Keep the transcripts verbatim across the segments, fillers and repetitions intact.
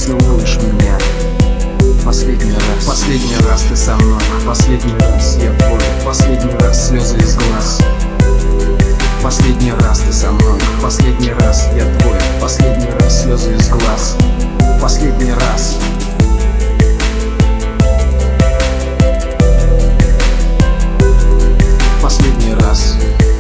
поцелуешь меня. Последний раз, последний раз ты со мной, последний раз я твой, последний раз слезы из глаз. Последний раз ты со мной, последний раз я твой, последний раз слезы из глаз. Последний раз. Последний раз.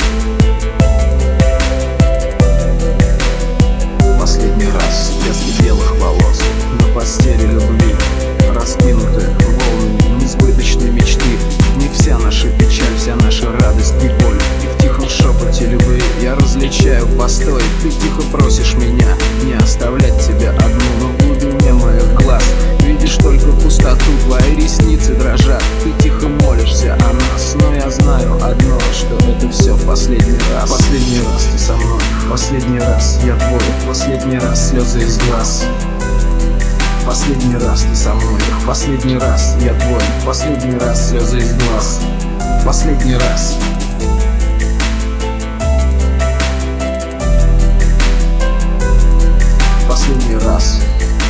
Последний раз. Без белых волос на постели любви, раскинуты волнами несбыточной мечты. Не вся наша печаль, вся наша радость и боль. И в тихом шепоте любви я различаю постой. Ты тихо просишь меня не оставлять тебя одну, но в глубине моих глаз видишь только пустоту. Твои ресницы дрожат, ты тихо молишься о нас, но я знаю одно, что это все в последний раз. Последний раз ты со мной, последний раз я твой, последний раз слезы из глаз. Последний раз ты со мной, последний раз я твой, последний раз слезы из глаз. Последний раз. Последний раз.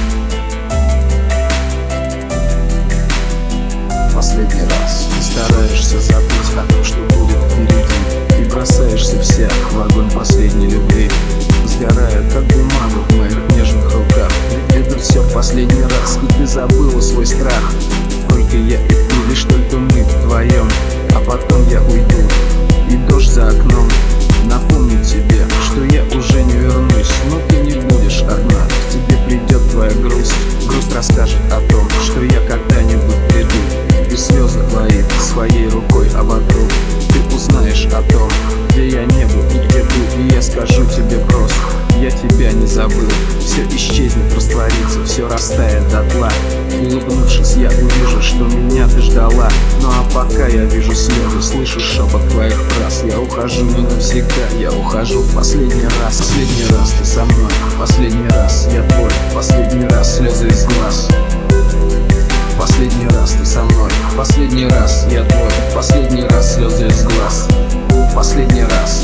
Последний раз. Ты стараешься забыть о том, что будет впереди, и бросаешься вся в огонь последней любви, сгорая как бумага в моих нежных руках. Ведь это все в последний раз, и ты забыла свой страх. Только я и ты, лишь только мы вдвоем, а потом я уйду, и дождь за окном напомнит тебе, что я уже не вернусь. Но ты не будешь одна, к тебе придет твоя грусть. Грусть расскажет о том, что я когда-нибудь приду, и слезы твои своей рукой оботру. Ты узнаешь о том, где я не был и где был, и я скажу тебе просто: я тебя не забыл. Все исчезнет, растворится, все растает дотла. Улыбнувшись, я увижу, что меня ты ждала. Ну а пока я вижу слезы, слышу шепот твоих фраз. Я ухожу не навсегда, я ухожу в последний раз. Последний раз ты со мной, последний раз я твой, последний раз слезы из глаз. Последний раз ты со мной, последний раз я твой, последний раз слезы из глаз. Последний раз.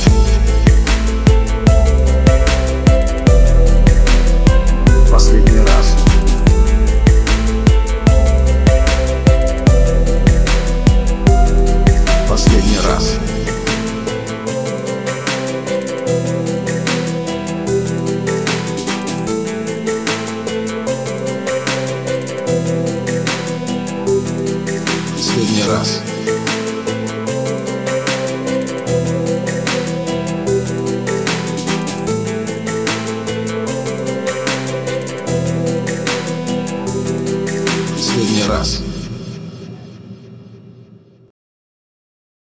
Последний раз. Последний раз. Последний раз. Последний раз.